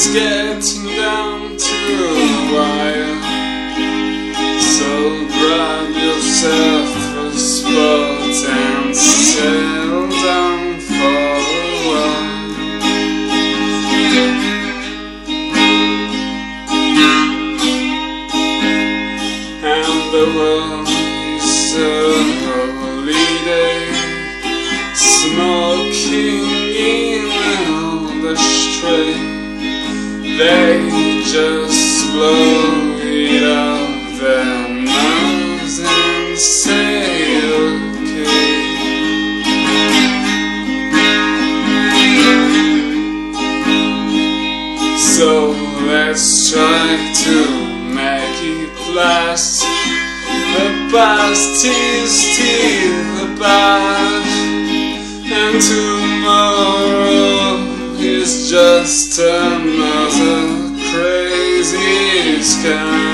getting down to the wire, so grab yourself a spot and settle down for a while. And the world is a holiday, smoking in the street. They just blow it out their nose and say okay. So let's try to make it last. The past is still the past, and tomorrow is just another crazy sky.